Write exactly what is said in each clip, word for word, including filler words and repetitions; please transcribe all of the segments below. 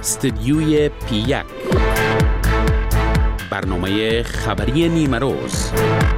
استدیوی پی یک، برنامه خبری نیمه روز.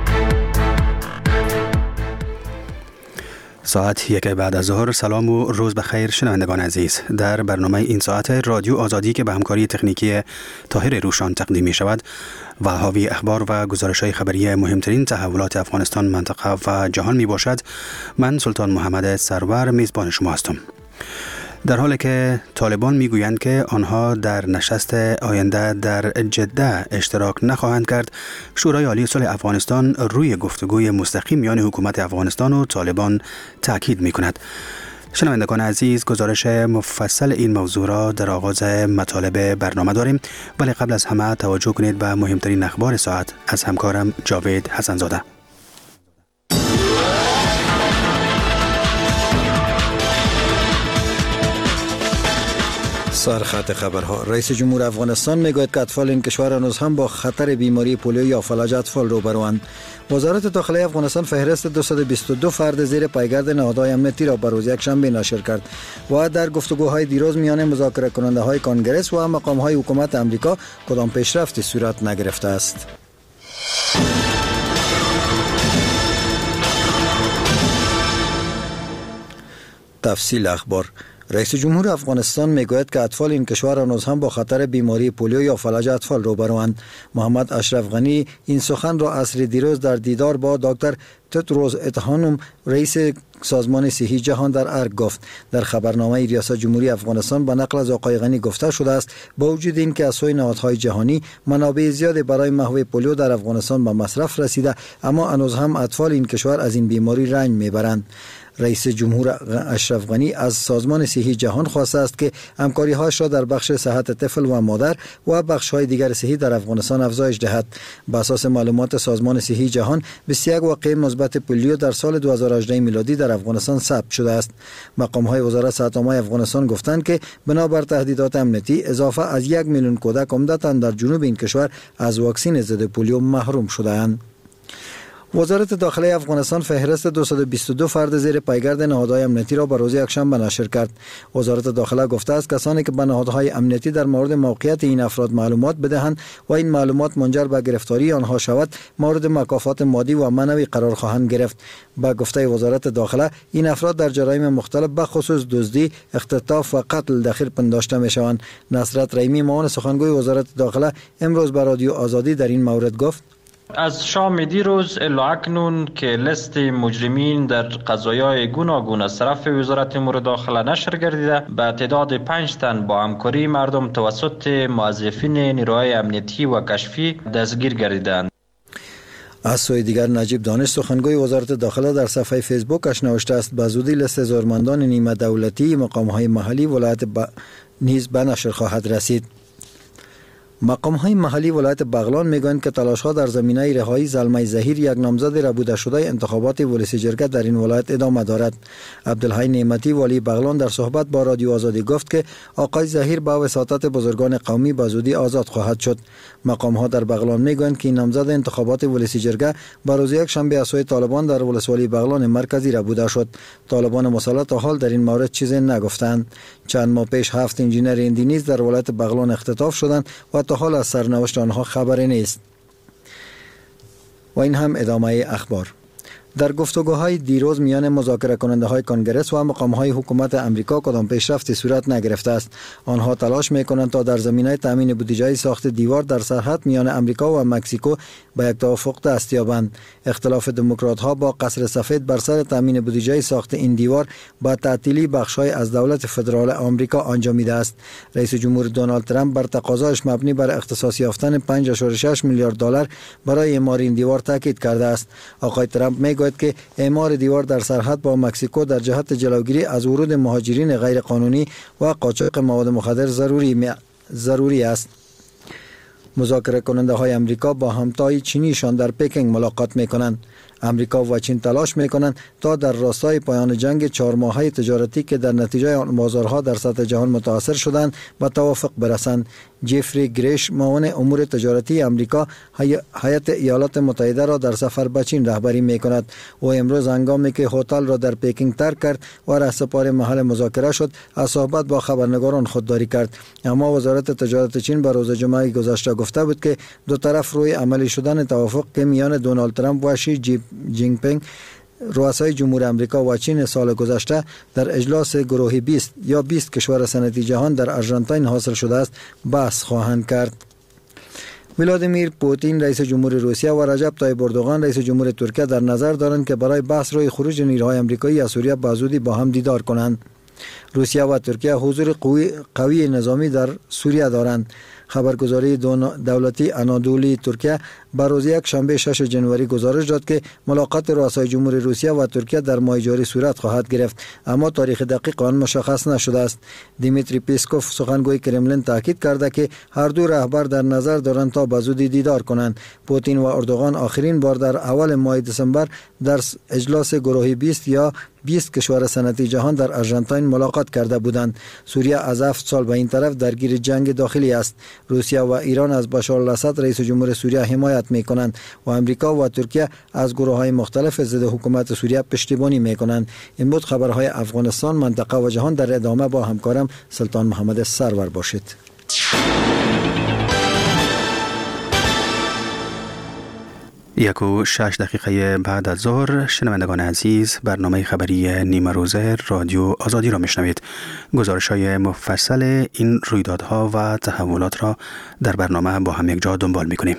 ساعت یک بعد از ظهر. سلام و روز بخیر شنوندگان عزیز. در برنامه این ساعت رادیو آزادی که به همکاری تکنیکی طاهر روشان تقدیم می شود و حاوی اخبار و گزارش‌های خبری مهمترین تحولات افغانستان، منطقه و جهان می باشد. من سلطان محمد سرور میزبان شما هستم. در حالی که طالبان میگویند که آنها در نشست آینده در جده اشتراک نخواهند کرد، شورای عالی صلح افغانستان روی گفتگوی مستقیم میان حکومت افغانستان و طالبان تاکید میکند. شنوندگان عزیز، گزارش مفصل این موضوع را در آغاز مطالب برنامه داریم، ولی قبل از همه توجه کنید به مهمترین اخبار ساعت از همکارم جاوید حسنزاده. سرخط خبرها. رئیس جمهور افغانستان میگوید که اطفال این کشور هنوز هم با خطر بیماری پولیو یا فلج اطفال روبروند. وزارت داخلی افغانستان فهرست دویست و بیست و دو فرد زیر پایگرد نهادهای امنیتی را بر روز یکشنبه نشر کرد و در گفتگوهای دیروز میان مذاکره کننده های کنگرس و مقام های حکومت امریکا کدام پیشرفتی صورت نگرفته است. تفصیل اخبار. رئیس جمهور افغانستان میگوید که اطفال این کشور هنوز هم با خطر بیماری پولیو یا فلج اطفال روبروند. محمد اشرف غنی این سخن را عصر دیروز در دیدار با دکتر تدروس ادهانوم رئیس سازمان صحی جهان در ارگ گفت. در خبرنامه ریاست جمهوری افغانستان به نقل از آقای غنی گفته شده است با وجود این که از سوی نهادهای جهانی منابع زیادی برای محو پولیو در افغانستان به مصرف رسیده، اما هنوز هم اطفال این کشور از این بیماری رنج میبرند. رئیس جمهور اشرف غنی از سازمان صحی جهان خواسته است که همکاری‌هایش را در بخش صحت طفل و مادر و بخش‌های دیگر صحی در افغانستان افزایش دهد. بر اساس معلومات سازمان صحی جهان، بیست و یک واقعه مثبت پولیو در سال دو هزار و هجده میلادی در افغانستان ثبت شده است. مقام‌های وزارت صحت عامه افغانستان گفتند که بنابر تهدیدات امنیتی، اضافه از یک میلیون کودک عمدتاً در جنوب این کشور از واکسن ضد پولیو محروم شده‌اند. وزارت داخلی افغانستان فهرست دویست و بیست و دو فرد زیر پایگرد نهادهای امنیتی را بر روز یکشنبه نشر کرد. وزارت داخله گفته است کسانی که به نهادهای امنیتی در مورد موقعیت این افراد معلومات بدهند و این معلومات منجر به گرفتاری آنها شود، مورد مکافات مادی و معنوی قرار خواهند گرفت. با گفته وزارت داخله، این افراد در جرایم مختلف به خصوص دزدی، اختطاف و قتل دخیل پنداشته می شوند. نصرت رحیمی معاون سخنگوی وزارت داخله امروز به رادیو آزادی در این مورد گفت: از شام دیروز الی اکنون که لیست مجرمین در قضایای گوناگون از طرف وزارت امور داخله نشر گردیده، به تعداد پنج تن با همکاری مردم توسط موظفین نیروهای امنیتی و کشفی دستگیر گردیدند. از سوی دیگر نجیب دانش سخنگوی وزارت داخله در صفحه فیسبوکش نوشته است به زودی لیست زورمندان نیمه دولتی مقام‌های محلی ولایت ب... نیز به نشر خواهد رسید. مقام‌های محلی ولایت بغلان میگویند که تلاش‌ها در زمینه رهایی زلمه ظهیر، یک نامزد ربوده شده انتخابات ولسی جرگه در این ولایت ادامه دارد. عبدالحی نعمتی والی بغلان در صحبت با رادیو آزادی گفت که آقای ظهیر با وساطت بزرگان قومی به زودی آزاد خواهد شد. مقام‌ها در بغلان میگویند که این نامزد انتخابات ولسی جرگه به روز یکشنبه از سوی طالبان در ولسوالی بغلان مرکزی ربوده شد. طالبان مسلط تا حال در این مورد چیزی نگفتند. چند ماه پیش هفت انجینر هندی نیز در ولایت بغلان اختطاف شدند و تا حال از سرنوشت آنها خبری نیست. و این هم ادامه اخبار. در گفتگوهای دیروز میان مذاکره کننده های کنگرس و مقام های حکومت امریکا کدام پیشرفتی صورت نگرفته است. آنها تلاش میکنند تا در زمینه تامین بودجه ساخت دیوار در سرحد میان امریکا و مکزیکو به یک توافق دست یابند. اختلاف دموکرات ها با قصر سفید بر سر تامین بودجه ساخت این دیوار با تعطیلی بخشای از دولت فدرال آمریکا انجامیده است. رئیس جمهور دونالد ترامپ بر تقاضایش مبنی بر اختصاص یافتن پنج ممیز شش میلیارد دلار برای اعمار این دیوار تاکید کرده است. آقای ترامپ میگوید که اعمار دیوار در سرحد با مکزیکو در جهت جلوگیری از ورود مهاجرین غیر قانونی و قاچاق مواد مخدر ضروری می... ضروری است. مذاکره کننده های امریکا با همتای چینیشان در پکینگ ملاقات می کنند. امریکا و چین تلاش می کنند تا در راستای پایان جنگ چهار ماهه تجارتی که در نتیجه آن بازارها در سطح جهان متاثر شدند به توافق برسند. جفری گریش معاون امور تجارتی امریکا هیئت ایالات متحده را در سفر به چین رهبری می‌کند. او امروز هنگامی که هتل را در پکینگ ترک کرد و رهسپار محل مذاکره شد، از صحبت با خبرنگاران خودداری کرد. اما وزارت تجارت چین به روز جمعه گذشته گفته بود که دو طرف روی عملی شدن توافق که میان دونالد ترامپ و شی جین پینگ رؤسای جمهور آمریکا و چین سال گذشته در اجلاس گروه بیست یا بیست کشور صنعتی جهان در آرژانتین حاصل شده است بحث خواهند کرد. ولادیمیر پوتین رئیس جمهور روسیه و رجب طیب اردوغان رئیس جمهور ترکیه در نظر دارند که برای بحث روی خروج نیروهای آمریکایی از سوریه به زودی با هم دیدار کنند. روسیه و ترکیه حضور قوی, قوی نظامی در سوریه دارند. خبرگزاری دولتی انادولی ترکیه به روز یک شنبه شش جنوری گزارش داد که ملاقات رؤسای جمهور روسیه و ترکیه در ماه جاری صورت خواهد گرفت، اما تاریخ دقیق آن مشخص نشده است. دیمیتری پیسکوف سخنگوی کرملین تاکید کرده که هر دو رهبر در نظر دارند تا به زودی دیدار کنند. پوتین و اردوغان آخرین بار در اول ماه دسامبر در اجلاس گروه بیست یا بیست کشور صنعتی جهان در آرژانتین ملاقات کرده بودند. سوریه از هفت سال به این طرف درگیر جنگ داخلی است. روسیه و ایران از بشار الاسد رئیس جمهور سوریه حمایت می کنند و امریکا و ترکیه از گروه های مختلف ضد حکومت سوریه پشتیبانی می کنند. این بود خبرهای افغانستان، منطقه و جهان. در ادامه با همکارم سلطان محمد سرور باشید. یک و شش دقیقه بعد از ظهر شنوندگان عزیز، برنامه خبری نیمه روزه رادیو آزادی را میشنوید. گزارش های مفصل این رویدادها و تحولات را در برنامه با هم یک جا دنبال میکنیم.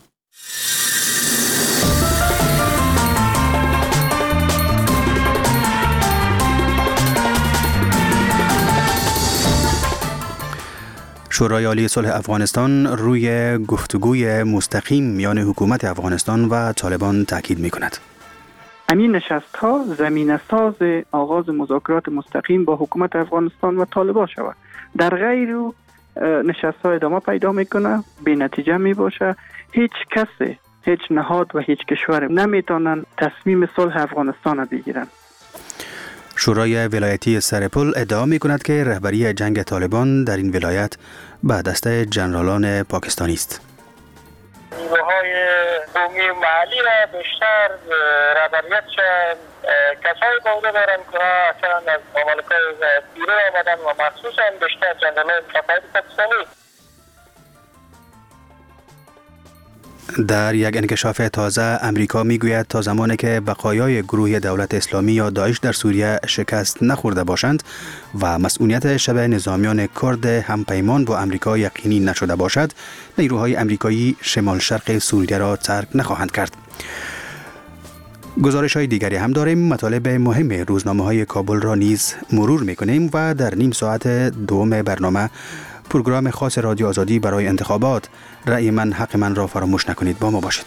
شورای عالی صلح افغانستان روی گفتگوی مستقیم میان حکومت افغانستان و طالبان تاکید می‌کند. همین نشست‌ها زمینه ساز آغاز مذاکرات مستقیم با حکومت افغانستان و طالبان شود. در غیر نشست‌ها ادامه پیدا می‌کنه، بی نتیجه می‌باشه. هیچ کسی، هیچ نهاد و هیچ کشور نمی‌تونن تصمیم صلح افغانستان بگیرن. شورای ولایتی سرپل ادعا می کند که رهبری جنگ طالبان در این ولایت به دست جنرالان پاکستانی است. نیروهای قومی محلی را بیشتر رهبریتش کسایی بوده دارند که اصلا از مملکت بیرون آمدن و مخصوصا بیشتر جنرالان پاکستانی. در یک انکشاف تازه امریکا میگوید تا زمانی که بقایای گروه دولت اسلامی یا داعش در سوریه شکست نخورده باشند و مسئولیت شبه نظامیان کرد همپیمان با امریکا یقینی نشده باشد، نیروهای امریکایی شمال شرق سوریه را ترک نخواهند کرد. گزارش های دیگری هم داریم. مطالب مهم روزنامه های کابل را نیز مرور میکنیم و در نیم ساعت دوم برنامه پروگرام خاص رادیو آزادی برای انتخابات رأی من حق من را فراموش نکنید. با ما باشید.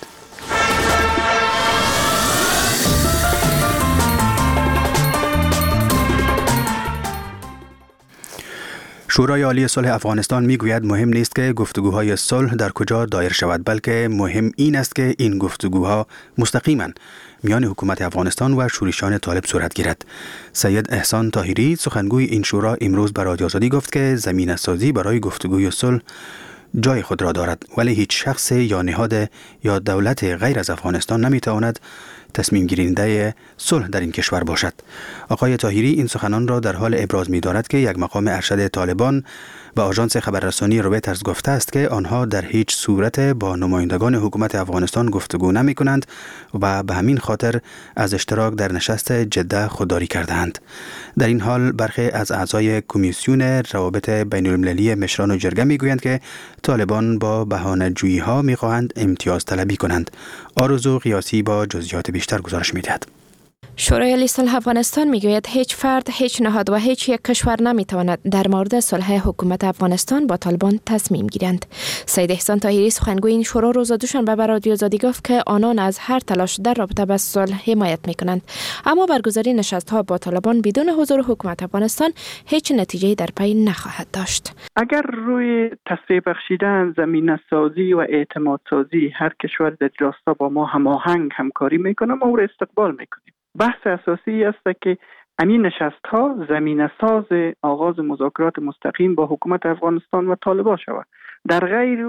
شورای عالی صلح افغانستان میگوید مهم نیست که گفتگوهای صلح در کجا دایر شود، بلکه مهم این است که این گفتگوها مستقیما میان حکومت افغانستان و شورشیان طالب صورت گیرد. سید احسان طاهری سخنگوی این شورا امروز به رادیو آزادی گفت که زمینه سازی برای گفتگوی صلح جای خود را دارد، ولی هیچ شخص یا نهاد یا دولت غیر از افغانستان نمیتواند تصمیم گیرنده صلح در این کشور باشد. آقای طاهری این سخنان را در حال ابراز می دارد که یک مقام ارشد طالبان به آژانس خبررسانی رویترز گفته است که آنها در هیچ صورت با نمایندگان حکومت افغانستان گفتگو نمی کنند و به همین خاطر از اشتراک در نشست جده خودداری کردند. در این حال برخی از اعضای کمیسیون روابط بین المللی مشران و جرگه می گویند که طالبان با بهانه‌جویی ها می خواهند امتیاز طلبی کنند. آرزو قیاسی با جزئیات بیشتر گزارش می دهد. شورای عالی صلح افغانستان میگوید هیچ فرد، هیچ نهاد و هیچ یک کشور نمیتواند در مورد صلح حکومت افغانستان با طالبان تصمیم گیرند. سید احسان طاهری سخنگوی این شورا روز دوشنبه به رادیو آزادی گفت که آنان از هر تلاش در رابطه با صلح حمایت میکنند، اما برگزاری نشست‌ها با طالبان بدون حضور حکومت افغانستان هیچ نتیجه‌ای در پی نخواهد داشت. اگر روی تسریع بخشیدن، زمینه سازی و اعتماد سازی هر کشور در راستا با ما هماهنگ همکاری میکنه، ما او را استقبال میکنیم. بحث اساسی است که همین نشست‌ها زمینه ساز آغاز مذاکرات مستقیم با حکومت افغانستان و طالبان شود. در غیر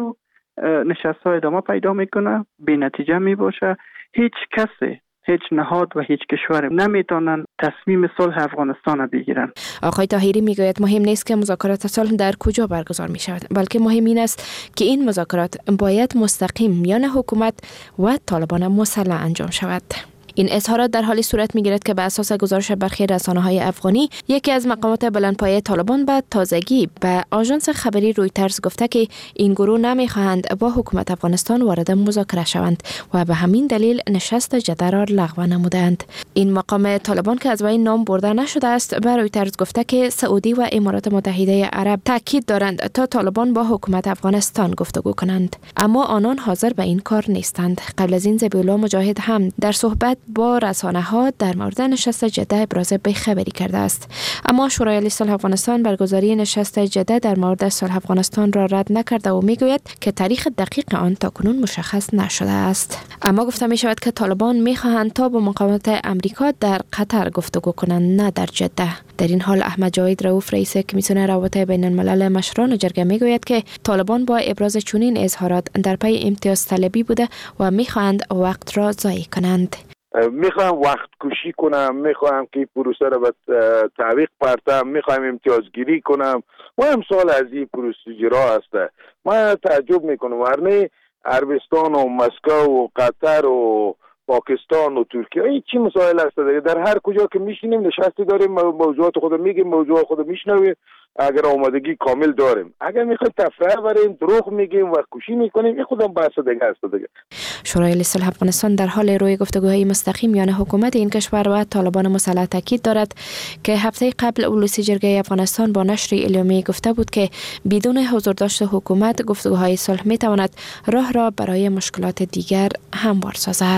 نشست های ادامه پیدا میکنه، بی نتیجه می باشه. هیچ کسی، هیچ نهاد و هیچ کشور نمیتونن تصمیم صلح افغانستان را بگیرن. آقای طاهری میگوید مهم نیست که مذاکرات صلح در کجا برگزار می شود، بلکه مهم این است که این مذاکرات باید مستقیم میان حکومت و طالبان مسلح انجام شود. این اظهارات در حالی صورت می‌گیرد که بر اساس گزارش برخی رسانه‌های افغانی، یکی از مقامات بلندپایه طالبان به تازگی به آژانس خبری رویترز گفته که این گروه نمی‌خواهند با حکومت افغانستان وارد مذاکره شوند و به همین دلیل نشست جده را لغو نمودند. این مقام طالبان که از وی نام برده نشده است، به رویترز گفته که سعودی و امارات متحده عرب تاکید دارند تا طالبان با حکومت افغانستان گفتگو کنند، اما آنان حاضر به این کار نیستند. قبل از این ذبیحالله مجاهد هم در صحبت با رسانه‌ها در مورد نشست جده ابراز بی‌خبری کرده است، اما شورای صلح افغانستان برگزاری نشست جده در مورد صلح افغانستان را رد نکرده و میگوید که تاریخ دقیق آن تاکنون مشخص نشده است. اما گفته می شود که طالبان می‌خواهند تا با مقامات امریکا در قطر گفتگو کنند، نه در جده. در این حال احمد جاوید رؤوف رئیس کمیسیون روابط بین الملل مشران جرگه میگوید که طالبان با ابراز چنین اظهارات در پی امتیاز طلبی بوده و می‌خواهند وقت را ضایع کنند. میخوام وقت کشی کنم، میخوام که پروسه را به تعویق پرتم، میخوام امتیازگیری کنم و امثال از این پروسیجرها هسته. من تعجب میکنم ورنه عربستان و مسکو و قطر و پاکستان و ترکیه این چی مسائل هست دیگه؟ در هر کجا که میشینیم نشستی داریم، موضوعات خود میگیم، موضوع خود میشنویم، اگر آمادگی کامل داریم. اگر میخوایم تفریح بریم دروغ میگیم و کشی میکنیم، این خودم بحث دیگه است دیگه. شورای صلح افغانستان در حال روی گفتگوهای مستقیم میان حکومت این کشور و طالبان مسلح تاکید دارد که هفته قبل اولوسی جرگه افغانستان با نشر اعلامیه گفته بود که بدون حضور داشت حکومت گفتگوهای صلح میتواند راه را برای مشکلات دیگر هموار سازد.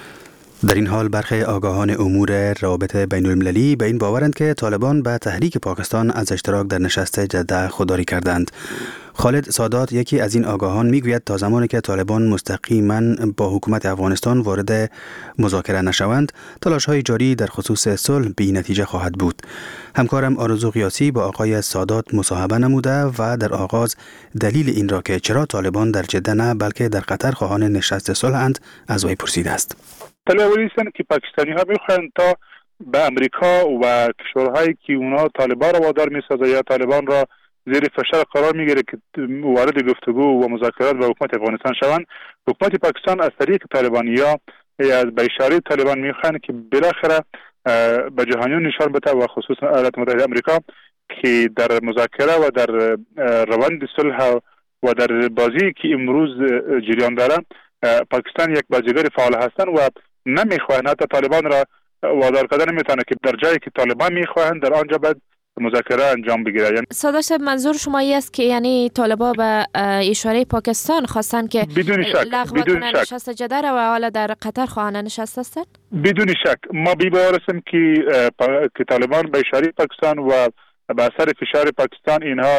در این حال برخی آگاهان امور روابط بین المللی به این باورند که طالبان به تحریک پاکستان از اشتراک در نشست جده خودداری کردند. خالد سادات یکی از این آگاهان میگوید تا زمانی که طالبان مستقیما با حکومت افغانستان وارد مذاکره نشوند، تلاش‌های جاری در خصوص صلح بی نتیجه خواهد بود. همکارم آرزو قیاسی با آقای سادات مصاحبه نموده و در آغاز دلیل این را که چرا طالبان در جده نه بلکه در قطر خواهان نشست صلح‌اند از وی پرسیده است. طالبانی هستند که پاکستانی ها میخواهند تا به امریکا و کشورهایی که اونا طالبان را وادار میسازه یا طالبان را زیر فشار قرار میگیره که وارد گفتگو و مذاکرات با حکومت افغانستان شوند، حکومت پاکستان از طریق طالبانی ها یا از به اشاره طالبان میخواهند که بالاخره به جهانیون نشان بده و خصوصا ایالات متحده آمریکا که در مذاکره و در روند صلح و در بازی که امروز جریان داره پاکستان یک بازیگر فعال هستند و نمیخواهند، حتی طالبان را وادار کردن نمیتونه که در جایی که طالبان میخواهند در آنجا بعد مذاکره انجام بگیره. یعنی سادات صاحب منظور شما است که یعنی طالبان به اشاره پاکستان خواستن که بدون شک لغو کنن نشست جده را و حالا در قطر خواهان نشست هستند؟ بدون شک ما بی‌باور هستیم که که طالبان به اشاره پاکستان و به اثر فشار پاکستان اینها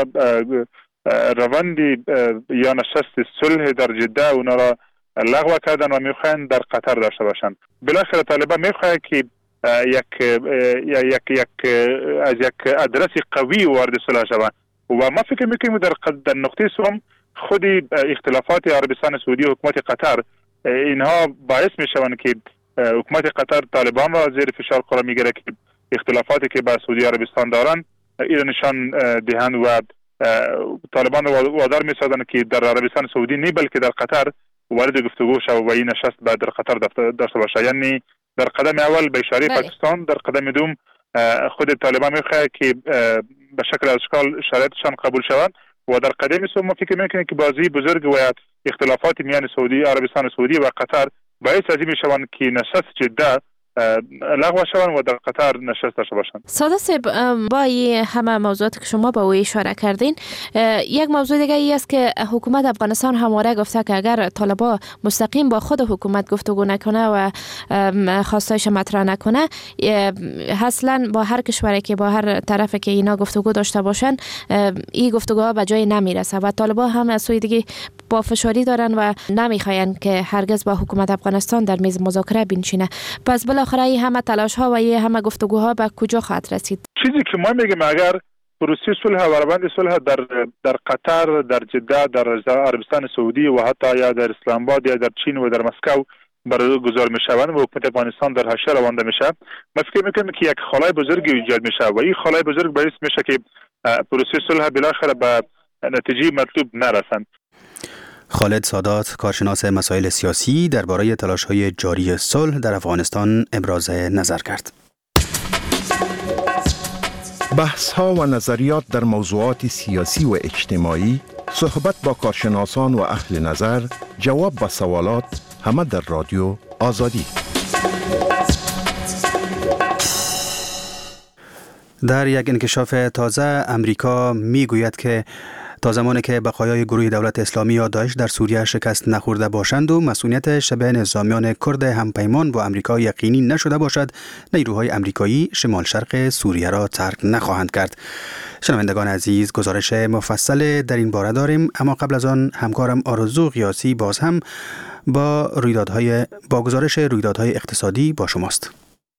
روند یا نشست صلح در جده اونا را لغو کردن و میخواهند در قطر داشته باشند. بالاخره طالبان میخواهند که یک یک یک از یک ادرس قوی وارد صلح شوند و ما فکر میکنیم در در نقطه سوم خود اختلافات عربستان سعودی و حکومت قطر اینها باعث میشوند که حکومت قطر طالبان را زیر فشار قرار میگیره که اختلافاتی که با سعودی عربستان دارند این نشان دهند و طالبان را وادار میسازند که در عربستان سعودی نه بلکه در قطر وارد گفتگو شود و این نشست بعد در قطر داشته باشه. یعنی در قدم اول به اشاره پاکستان، در قدم دوم خود طالبان میخواه که به شکل از اشکال شرایطشان قبول شوند و در قدم سوم ما فکر میکنیم که بازی بزرگ و اختلافات میان سعودی عربستان سعودی و قطر باعث از این میشوند که نشست جده لغو شوند و در قطر نشست داشته باشند. سادات صاحب با این همه موضوعات که شما به او اشاره کردین، یک موضوع دیگه ای است که حکومت افغانستان همواره گفته که اگر طالبان مستقیم با خود حکومت گفتگو نکنه و خواستایش مطرح نکنه، اصلا با هر کشوری که با هر طرفی که اینا گفتگو داشته باشن این گفتگوها به جای نمیرسه و طالبان هم از سوی دیگه با فشاری دارن و نمیخواین که هرگز با حکومت افغانستان در میز مذاکره بنشینه. پس بالاخره این همه تلاش ها و این همه گفتگوها به کجا خواهد رسید؟ چیزی که ما میگیم اگر پروسه صلح و روند صلح در در قطر، در جده، در عربستان سعودی و حتی یا در اسلام آباد یا در چین و در مسکو برگزار می شوند و حکومت افغانستان در حاشیه روانده میشه. ما فکر میکنم که یک خلای بزرگی ایجاد میشه و این خلای بزرگ باعث میشه که پروسه صلح بالاخره به نتیجه مطلوب نرسند. خالد سادات، کارشناس مسائل سیاسی، درباره تلاش‌های جاری صلح در افغانستان ابراز نظر کرد. بحث‌ها و نظریات در موضوعات سیاسی و اجتماعی، صحبت با کارشناسان و اهل نظر، جواب به سوالات، همه در رادیو آزادی. در یک انکشاف تازه امریکا میگوید که تا زمانی که بقایای گروه دولت اسلامی یا داعش در سوریه شکست نخورده باشند و مسئولیت شبه نظامیان کرد همپیمان با امریکا یقینی نشده باشد، نیروهای امریکایی شمال شرق سوریه را ترک نخواهند کرد. شنوندگان عزیز، گزارش مفصل در این باره داریم، اما قبل از آن همکارم آرزو قیاسی باز هم با رویدادهای با گزارش رویدادهای اقتصادی با شماست.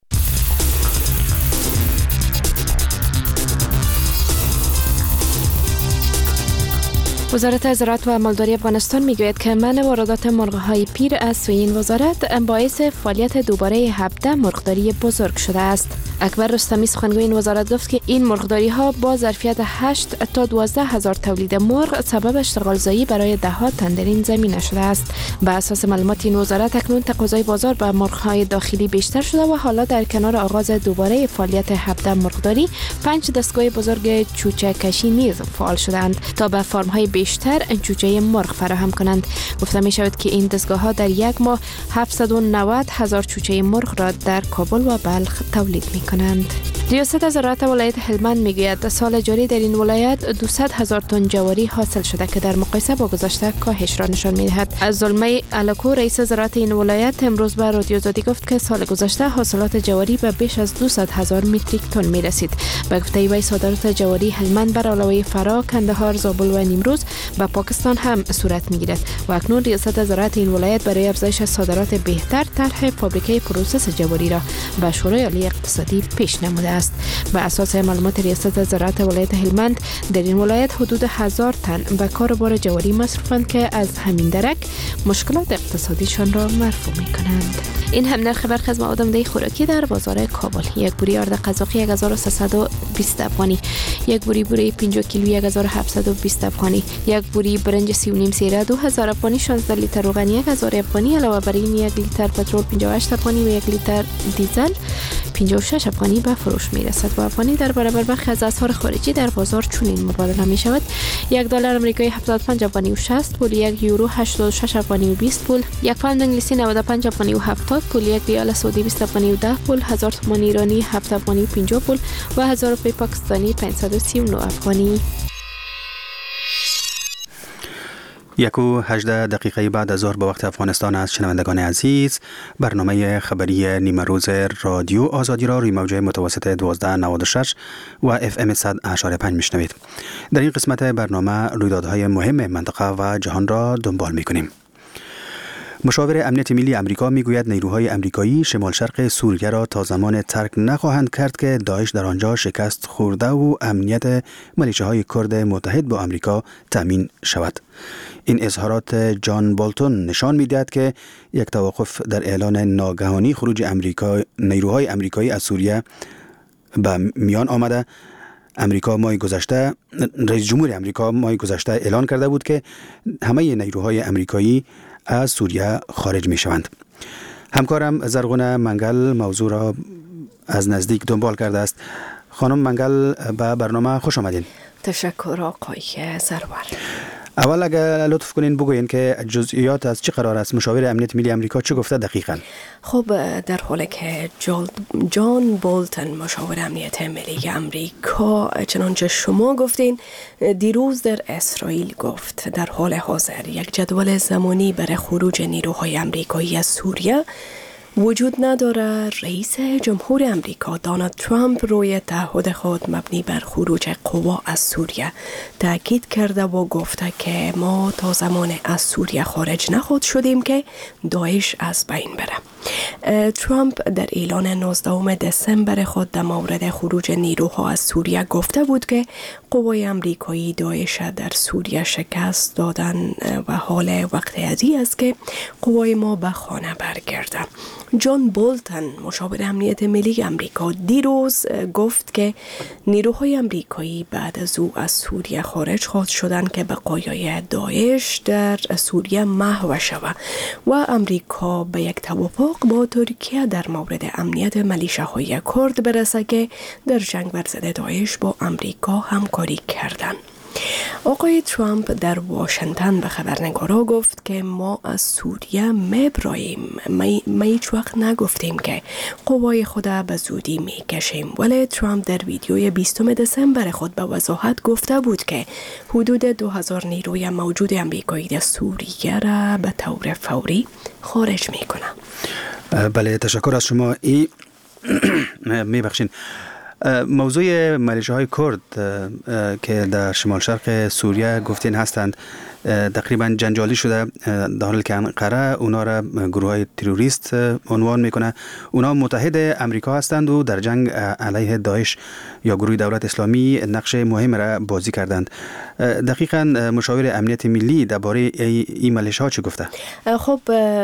وزارت زراعت و مالداری افغانستان میگوید که منع واردات مرغ‌های پیر از سوی این وزارت باعث فعالیت دوباره هفده مرغداری بزرگ شده است. اکبر رستمی سخنگوی این وزارت گفت که این مرغداری ها با ظرفیت هشت تا دوازده هزار تولید مرغ سبب اشتغالزایی برای ده ها تن در این زمینه شده است. به اساس معلومات این وزارت اکنون تقاضای بازار به مرغ‌های داخلی بیشتر شده و حالا در کنار آغاز دوباره فعالیت هفده مرغداری، پنج دستگاه بزرگ چوچه کشی نیز فعال شدند تا به فارم‌های بیشتر چوچه مرغ فراهم کنند. گفته می شود که این دستگاه ها در یک ماه هفتصد و نود هزار چوچه مرغ را در کابل و بلخ تولید می کنند. ریاست زراعت ولایت هلمند میگوید سال جاری در این ولایت دویست هزار تن جواری حاصل شده که در مقایسه با گذشته کاهش را نشان میدهد. از زلمه علکو رئیس زراعت این ولایت امروز به رادیو آزادی گفت که سال گذشته حاصلات جواری به بیش از دویست هزار متریک تن می رسید. به گفته وی صادرات جواری هلمند بر علاوه فرا، کندهار، زابل و نیمروز به پاکستان هم صورت می گیرد و اکنون ریاست زراعت این ولایت برای افزایش صادرات بهتر طرح فابریکه پروسس جواری را به شورای عالی اقتصادی پیش نموده است. به اساس معلومات ریاست زراعت ولایت هلمند در این ولایت حدود هزار تن به کاروبار جواری مصروفند که از همین درک مشکلات اقتصادیشان را مرفوع می کنند. این هم نرخ برخی از مواد خوراکی در بازار کابل: یک بوری آرد قزاقی یک هزار و سیصد و بیست افغانی، یک بوری بوره پنجاه کیلو یک هزار و هفتصد و بیست افغانی، یک بوری برنج سی و نیم سیره دو هزار افغانی، شانزده لیتر روغن یک هزار افغانی. علاوه بر این یک لیتر پترول پنجاه و هشت افغانی و یک لیتر دیزل پنجاه و شش افغانی به فروش می رسد. با افغانی در برابر برخی از اسعار خارجی در بازار چنین مبادله می شود: یک دلار آمریکایی هفتاد و پنج افغانی و شصت پول، یک یورو هشتاد و شش افغانی و بیست پول، یک پوند انگلیسی نود و پنج افغانی و هفتاد پول، یک ریال سعودی بیست افغانی و ده پول، هزار تومان ایرانی هفت افغانی و پنجاه پول و هزار روپیه پاکستانی پانصد و سی و نه افغانی. یک و هجده دقیقه بعد از ظهر به وقت افغانستان است. شنوندگان عزیز، برنامه خبری نیمه روز رادیو آزادی را روی موج متوسط دوازده نود و شش و اف ام صد و اشاره پنج میشنوید. در این قسمت برنامه رویدادهای مهم منطقه و جهان را دنبال میکنیم. مشاور امنیت ملی امریکا میگوید نیروهای امریکایی شمال شرق سوریه را تا زمان ترک نخواهند کرد که داعش در آنجا شکست خورده و امنیت ملیشه‌های کرد متحد با امریکا تامین شود. این اظهارات جان بولتون نشان می‌دهد که یک توقف در اعلان ناگهانی خروج امریکا نیروهای امریکایی از سوریه به میان آمده. امریکا ماه گذشته رئیس جمهور امریکا ماه گذشته اعلان کرده بود که همه نیروهای امریکایی از سوریه خارج می شوند. همکارم زرغون منگل موضوع را از نزدیک دنبال کرده است. خانم منگل، به برنامه خوش آمدین. تشکر آقای سرور. اول اگر لطف کنین بگوین که جزئیات از چه قرار است؟ مشاور امنیت ملی امریکا چه گفته دقیقاً؟ خب در حالی که جان بولتن مشاور امنیت ملی امریکا چنانچه شما گفتین دیروز در اسرائیل گفت در حال حاضر یک جدول زمانی برای خروج نیروهای امریکایی از سوریه وجود نداره. رئیس جمهور امریکا دونالد ترامپ روی تعهد خود مبنی بر خروج قوا از سوریه تاکید کرده و گفته که ما تا زمان از سوریه خارج نخواهد شدیم که داعش از بین بره. ترامپ در اعلان نوزدهم دسامبر خود در مورد خروج نیروها از سوریه گفته بود که قوای امریکایی داعش در سوریه شکست دادن و حال وقت ازی است که قوای ما به خانه برگردن. جان بولتن مشاور امنیت ملی امریکا دیروز گفت که نیروهای امریکایی بعد از او از سوریه خارج خواهد شدند که بقایای داعش در سوریه محو شود و امریکا به یک توافق با ترکیه در مورد امنیت ملیشه‌های کرد برسه که در جنگ بر ضد داعش با امریکا همکاری کردند. آقای ترامپ در واشنگتن به خبرنگارا گفت که ما از سوریه میبراییم. ما هیچ وقت نگفتیم که قوای خود به زودی میکشیم. ولی ترامپ در ویدیوی بیستم دسامبر خود به وضاحت گفته بود که حدود دو هزار نیروی موجود امریکایی در سوریه را به طور فوری خارج میکنه. بله، تشکر از شما. ای میبخشین موضوع ملیشه‌های کرد که در شمال شرق سوریه گفتین هستند تقریبا جنجالی شده، در حالی که انقره اونا را گروه های تروریست عنوان میکنه. اونا متحد امریکا هستند و در جنگ علیه داعش یا گروه دولت اسلامی نقش مهم را بازی کردند. دقیقاً مشاور امنیت ملی درباره این ملیشه‌ها چی گفته؟ خب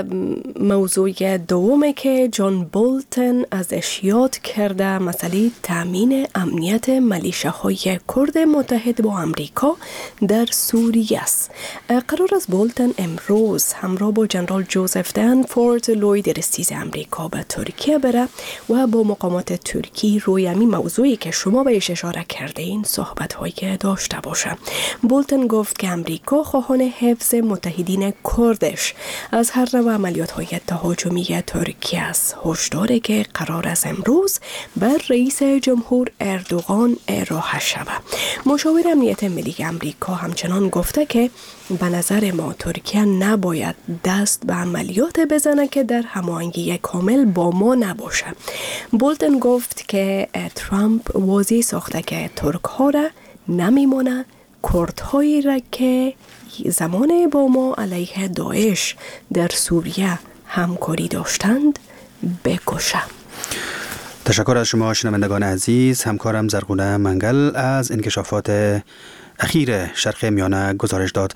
موضوع دومه که جان بولتن ازش یاد کرده مسئله تامین امنیت ملیشه‌های کرد متحد با امریکا در سوریه است. قرار است بولتن امروز همراه با جنرال جوزف دنفورد لوید رئیس امریکا به ترکیه بره و با مقامات ترکی روی همین موضوعی که شما بهش اشاره کردین صحبت‌هایی داشته باشه. بولتن گفت که امریکا خواهان حفظ متحدین کردش از هر نوع عملیات‌های تهاجمی ترکیه است. هشداری که قرار است امروز بر رئیس جمهور اردوغان ارائه شود. مشاور امنیت ملی امریکا همچنان گفته که به نظر ما ترکیه نباید دست به عملیات بزنه که در هماهنگی کامل با ما نباشه. بولتن گفت که ترامپ واضح ساخته که ترک ها را نمیمونه کردهایی را که زمان با ما علیه داعش در سوریه همکاری داشتند بکشه. تشکر از شما شنوندگان عزیز. همکارم زرغونه منگل از انکشافات اخیر شرق میانه گزارش داد.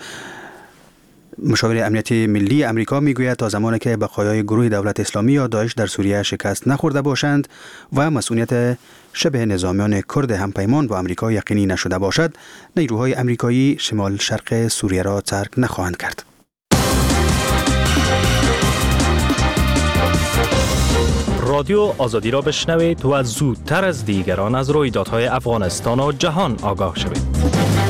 مشاور امنیت ملی امریکا میگوید تا زمانی که بقایای گروه دولت اسلامی یا داعش در سوریه شکست نخورده باشند و مسئولیت شبه نظامیان کرد همپیمان با امریکا یقینی نشده باشد، نیروهای امریکایی شمال شرق سوریه را ترک نخواهند کرد. رادیو آزادی را بشنوید و زودتر از دیگران از رویدادهای افغانستان و جهان آگاه شوید.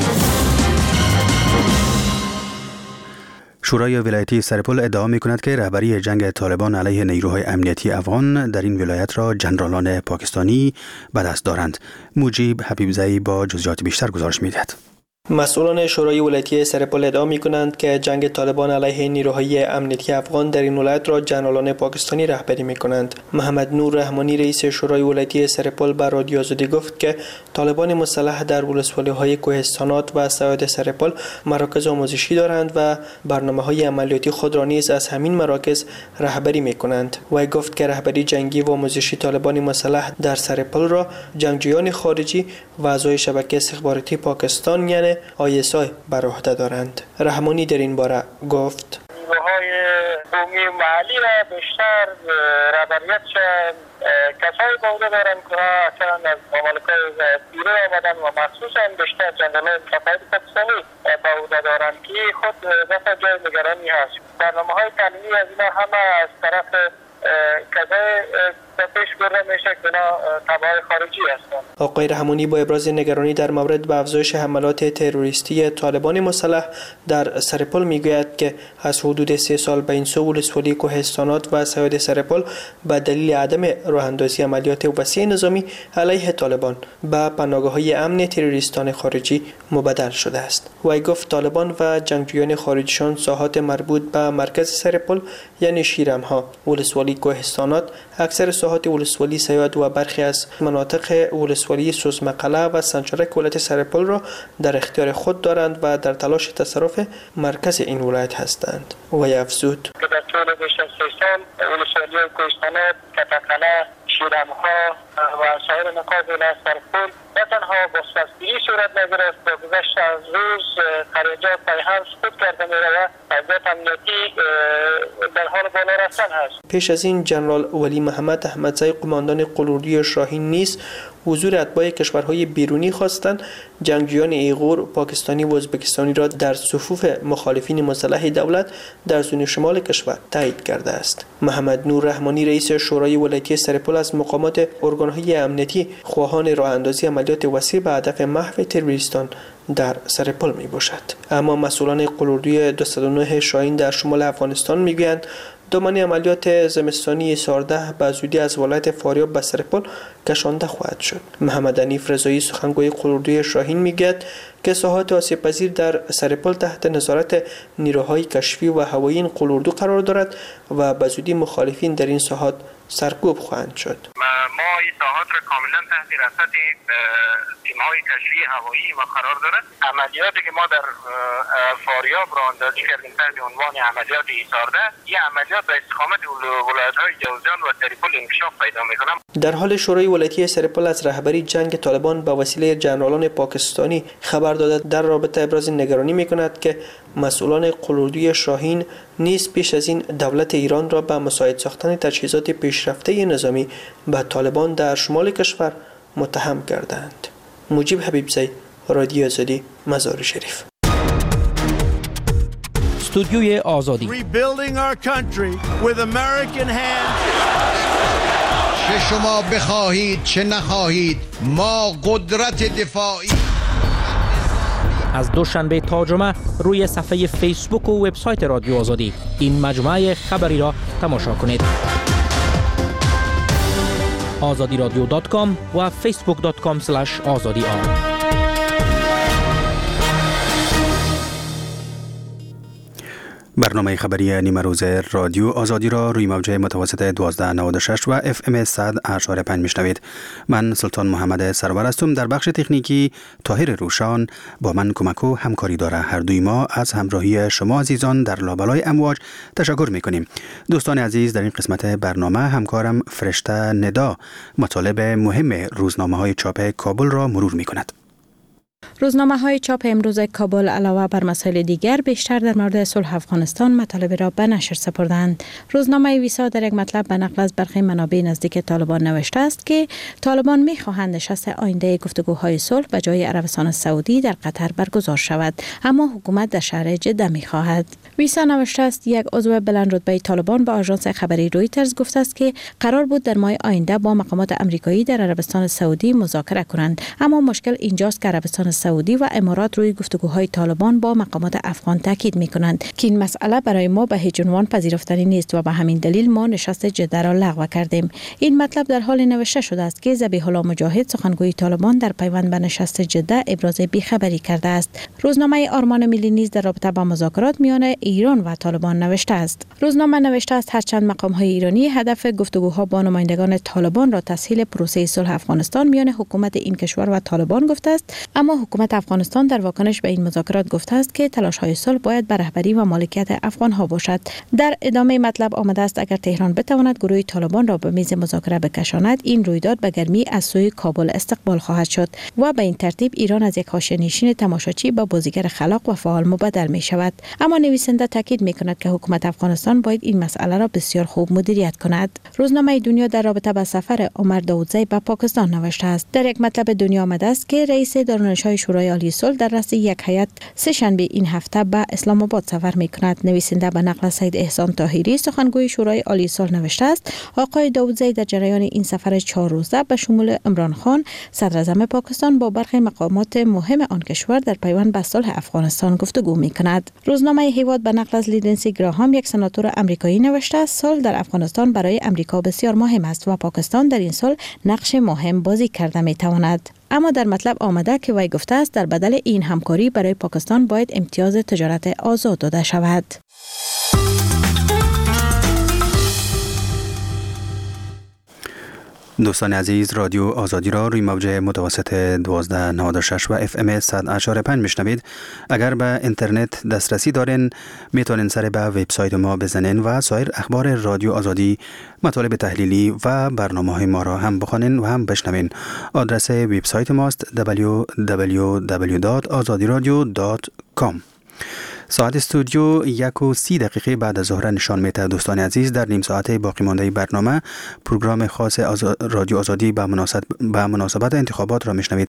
شورای ولایتی سرپل ادعا می کند که رهبری جنگ طالبان علیه نیروهای امنیتی افغان در این ولایت را جنرالان پاکستانی به دست دارند. مجیب حبیبزئی با جزئیات بیشتر گزارش می دهد. مسئولان شورای ولایتی سرپل ادعا می‌کنند که جنگ طالبان علیه نیروهای امنیتی افغان در این ولایت را جنرالان پاکستانی رهبری می‌کنند. محمد نور رحمانی رئیس شورای ولایتی سرپل به رادیو آزادی گفت که طالبان مسلح در ولسوالی‌های کوهستانات و سواد سرپل مراکز آموزشی دارند و برنامه‌های عملیاتی خود را نیز از همین مراکز رهبری می‌کنند. وی گفت که رهبری جنگی و آموزشی طالبان مسلح در سرپل را جنگجویان خارجی و اعضای شبکه استخباراتی پاکستان یعنی آی اس آی بر عهده دارند. رحمانی در این باره گفت نیروهای قومی و محلی را بیشتر رهبریتشان کسایی به عهده دارند که اصلا از مملکت بیرون آمدن و مخصوصا بیشتر جنرالان متحد پاکستانی به عهده دارند که خود دفعه جای نگرانی هست. برنامه‌های تعلیمی از اینا همه از طرف کسای پیش برده میشه که تبعای خارجی هستند. آقای رحمانی با ابراز نگرانی در مورد به افزایش حملات تروریستی طالبان مسلح در سرپل میگوید که از حدود سه سال به این سو ولسوالی کوهستانات و سواد سرپل به دلیل عدم راه اندازی عملیات وسیع نظامی علیه طالبان به پناهگاه‌های امن تروریستان خارجی مبدل شده است. وی گفت طالبان و جنگجویان خارجیشان ساحات مربوط به مرکز سرپل یعنی شیرمها، ولسوالی شمالی کوهستانات اکثر ساحات ولسوالی سیاد و برخی از مناطق ولسوالی سوزمقله و سنچرک ولایت سرپل را در اختیار خود دارند و در تلاش تصرف مرکز این ولایت هستند. و افزود که در طول بیش از سه سال ولسوالی کوهستانات، کتقله، شیرمها و سایر نقاط ولایت سرپل نه تنها بازپسگیری صورت نگرفت، با گذشت از روز خریجات پیهم سقوط کرده می‌رود و وضعیت امنیتی در حال بالا رفتن است. پیش از این جنرال ولی محمد احمدزی قماندان قلوردی شاهین نیز حضور اتباع کشورهای بیرونی خواستند جنگجویان ایغور، پاکستانی و ازبکستانی را در صفوف مخالفین مسلح دولت در زون شمال کشور تایید کرده است. محمد نور رحمانی رئیس شورای ولایتی سرپل از مقامات ارگان‌های امنیتی خواهان راه اندازی عملیات وسیع به هدف محو تروریستان در سرپل می باشد. اما مسئولان قلوردی دویست و نه شاهین در شمال افغانستان میگویند دامنه عملیات زمستانی سارده به زودی از ولایت فاریاب به سرپل کشانده خواهد شد. محمد حنیف رضایی سخنگوی قلوردی شاهین میگوید که ساحات آسیب پذیر در سرپل تحت نظارت نیروهای کشفی و هوایی این قلوردو قرار دارد و به زودی مخالفین در این ساحات سرکوب خواهند شد. ما این ساحات را کاملا تحت رصد تیم‌های کشفی هوایی ما قرار دارد. عملیاتی که ما در فاریاب را اندازی کردیم تحت عنوان عملیات ایسارده، این عملیات به استقامت ولایت‌های جوزجان و سرپل انکشاف پیدا می‌کنند. در حال شورای ولایتی سرپل از رهبری جنگ طالبان به وسیله جنرالان پاکستانی خبر داده در رابطه ابراز نگرانی می‌کند که مسئولان قلوردی شاهین نیز پیش از این دولت ایران را به مساعد ساختن تجهیزات پیشرفته نظامی به طالبان در شمال کشور متهم کردند. مجیب حبیبزی، رادیو آزادی، مزار شریف. استودیوی آزادی. چه شما بخواهید چه نخواهید ما قدرت دفاعی. از دوشنبه تا جمعه روی صفحه فیسبوک و وبسایت رادیو آزادی این مجموعه خبری را تماشا کنید. آزادی رادیو دات کام و فیسبوک دات کام اسلش آزادی آر. برنامه خبری نیمه روز رادیو آزادی را روی موجه متوسط دوازده نود و شش و اف ام صد اشاره پنج میشنوید. من سلطان محمد سرور هستم. در بخش تکنیکی طاهر روشان با من کمک و همکاری داره. هر دوی ما از همراهی شما عزیزان در لابلای امواج تشکر میکنیم. دوستان عزیز، در این قسمت برنامه همکارم فرشته ندا مطالب مهم روزنامه های چاپ کابل را مرور میکند. روزنامه های چاپ امروز کابل علاوه بر مسائل دیگر بیشتر در مورد صلح افغانستان مطالب را به نشر سپردند. روزنامه ویسا در یک مطلب به نقل از برخی منابع نزدیک طالبان نوشته است که طالبان می‌خواهند نشست آینده گفتگوهای صلح به جای عربستان سعودی در قطر برگزار شود، اما حکومت در شهر جده می‌خواهد. ویسا نوشته است یک عضو بلند رتبه طالبان به آژانس خبری رویترز گفته است که قرار بود در ماه آینده با مقامات آمریکایی در عربستان سعودی مذاکره کنند، اما مشکل اینجاست که عربستان سعودی و امارات روی گفتگوهای طالبان با مقامات افغان تاکید می‌کنند که این مسئله برای ما به هیچ عنوان پذیرفتنی نیست و به همین دلیل ما نشست جده را لغو کردیم. این مطلب در حال نوشته شده است که ذبیح الله مجاهد سخنگوی طالبان در پیوند به نشست جده ابراز بی‌خبری کرده است. روزنامه آرمان ملی نیز در رابطه با مذاکرات میان ایران و طالبان نوشته است. روزنامه نوشته است هرچند مقام‌های ایرانی هدف گفتگوها با نمایندگان طالبان را تسهیل پروسه صلح افغانستان میان حکومت این کشور و طالبان گفته است، اما حکومت افغانستان در واکنش به این مذاکرات گفته است که تلاش‌های صلح باید بر رهبری و مالکیت افغان‌ها باشد. در ادامه مطلب آمده است اگر تهران بتواند گروه طالبان را به میز مذاکره بکشاند، این رویداد به گرمی از سوی کابل استقبال خواهد شد و به این ترتیب ایران از یک حاشیه‌نشین تماشاچی به بازیگر خلاق و فعال مبدل می شود. اما نویسنده تاکید می کند که حکومت افغانستان باید این مسئله را بسیار خوب مدیریت کند. روزنامه دنیا در رابطه با سفر عمر داودزی به پاکستان نوشته است. در یک مطلب دنیا آمده است که رئیس دارالنشان‌های شورای عالی صلح در رأس یک هیئت سه شنبه این هفته به اسلام آباد سفر می کند. نویسنده به نقل سید احسان طاهری سخنگوی شورای عالی صلح نوشته است آقای داودزی در جریان این سفر چهار روزه به شمول عمران خان صدر اعظم پاکستان با برخی مقامات مهم آن کشور در پیوند به صلح افغانستان گفتگو می کند. روزنامه هیواد به نقل از لیندسی گراهام یک سناتور آمریکایی نوشته است صلح در افغانستان برای امریکا بسیار مهم است و پاکستان در این صلح نقش مهم بازی کرده می تواند. اما در مطلب آمده که وی گفته است در بدل این همکاری برای پاکستان باید امتیاز تجارت آزاد داده شود. دوستان عزیز، رادیو آزادی را روی موج متوسط دوازده نود و شش و اف ام صد و پنج میشنوید. اگر به اینترنت دسترسی دارین میتونین سر به وبسایت ما بزنین و سایر اخبار رادیو آزادی، مطالب تحلیلی و برنامه‌های ما را هم بخوانین و هم بشنوین. آدرس وبسایت ماست دبلیو دبلیو دبلیو دات آزادی رادیو دات کام. ساعت استودیو یک و سی دقیقه بعد از ظهر نشان میده. دوستان عزیز، در نیم ساعت باقی مانده برنامه پروگرام خاص آزا... رادیو آزادی به مناسبت... به مناسبت انتخابات را میشنوید.